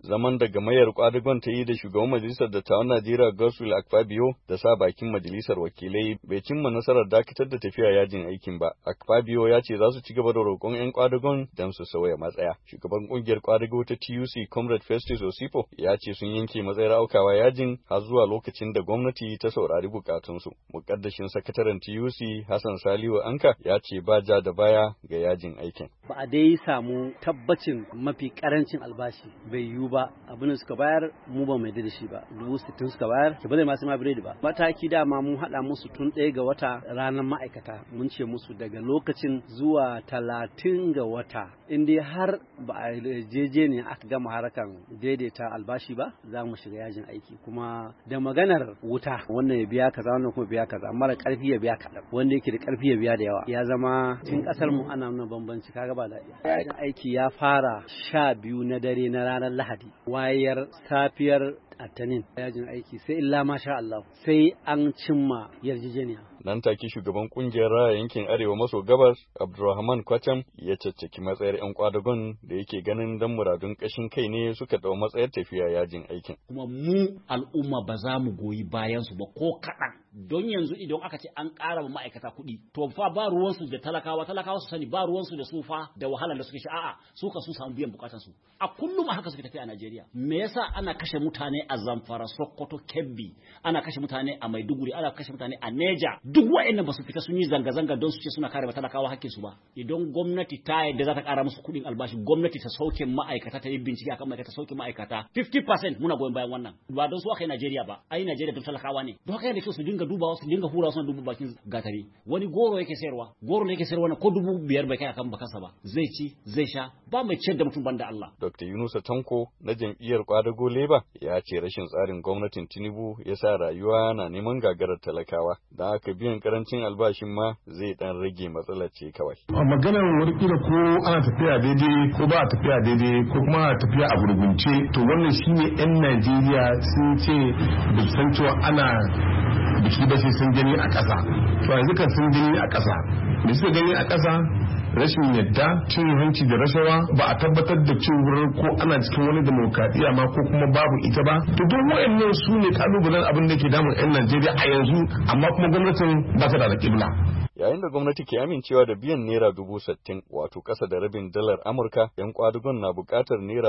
zaman da gamayyar kwadagon ta yi da shugaban majalisar dattawan Najeriya Godswill Akpabio da sa bakin majalisar wakilai bai cimma nasarar dakatar da tafiya yajin aikin ba. Akpabio ya ce za su ci gaba da roƙon 'yan kwadagon don su sauya matsaya. Shugaban kungiyar kwadago ta TUC Comrade Festus Osifo ya ce sun yanke matsayar aukawa yajin har zuwa lokacin da gwamnati ta saurari bukatunsu. Mukaddashin sakataren TUC Hassan Salihu Anka ya ce ba ja da baya ga yajin aikin. Ba a dai samu tabbacin mafi karancin albashi bai yiwu ba, abin da suka bayar mu ba mai da shi ba, 60,000 suka bayar ki ba zai masu ma biredi ba. Mataki dama mun haɗa musu tun 1 ga wata ranar ma'aikata, mun ce musu daga lokacin zuwa 30 ga wata in dai har ba a jeje ne aka gama harakan daidaita albashi ba za mu shiga yajin aiki. Kuma da maganar wuta wannan ya biya kaza wannan kuma biya kaza, mara karfi ya biya kaɗan wanda yake da karfi ya biya da yawa, ya zama cikin ƙasar mu ana nuna bambanci, kaga ba daɗi. Yajin aiki ya fara 12 na dare na ranar Lahadi, wayar safiyar Attanin yajin aiki sai illa masha Allah sai an cimma yarjejeniya. Nan take shugaban kungiyar raya yankin Arewa maso gabas Abdulrahman Kwacham ya caccaki matsayar 'yan kwadagon da yake ganin dan muradun kashin kai ne suka dau matsayar tafiya yajin aikin. Kuma mu al'umma ba za mu goyi bayan su ba ko kaɗan. Don yanzu idan aka ce an ƙara wa ma'aikata kuɗi to fa ba ruwansu da talakawa su sani ba ruwansu da su fa da wahalar da suke shi, a'a su ka sun samu biyan bukatansu. A kullum haka suke tafiya a Najeriya. Me yasa ana kashe mutane a Zamfara, Sokoto, Kebbi, ana kashe mutane a Maiduguri, ana kashe mutane a Neja? Duk wa'annan ba su fita sun yi zanga-zanga don su ce suna kare talakawa hakkin su ba. Idan gwamnati ta yadda za ta ƙara musu kuɗin albashi, gwamnati ta sauke ma'aikata, ta yi bincike akan ma'aikata, sauke ma'aikata 50% muna goyon bayan wannan. Ba don su aka yi Najeriya ba, ai Najeriya don talakawa ne. Don haka yana da su dinga dubawa, su dinga hura, suna duba bakin gatari. Wani goro yake sayarwa na ko 5,000 bai kai akan bakansa ba, zai ci zai sha, ba mai ciyar da mutum banda Allah. Dr. Yunusa Tanko na jam'iyyar Kwadago Leba ya ce rashin tsarin gwamnatin Tinubu ya sa rayuwa na neman gagarar talakawa, da aka biyan karancin albashin ma zai dan rage matsalar ce kawai. A maganar warkila ko ana tafiya daidai ko ba a tafiya daidai ko kuma ana tafiya a gurgunce, to wannan shine 'yan Najeriya sun ce da san cewa ana biki ba sai sun gani a ƙasa. To yanzu kan sun gani a ƙasa. Da suka gani a ƙasa rashin yadda, cin hanci da rashawa, ba a tabbatar da cewar ko ana cikin wani demokradiyya ma ko kuma babu ita ba. To duk wayannan su ne kalubalen abin da ke damun 'yan Najeriya a yanzu, amma kuma gwamnatin ba ta da alƙibla. Yayin da gwamnati ke amincewa da biyan naira 60,000 wato ƙasa da rabin dalar Amurka, 'yan kwadugon na buƙatar naira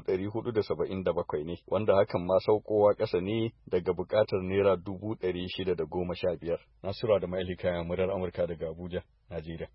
477 ne, wanda hakan ma saukowa ƙasa ne daga buƙatar naira 615. Nasura da Mailika murar Amurka daga Abuja, Najeriya.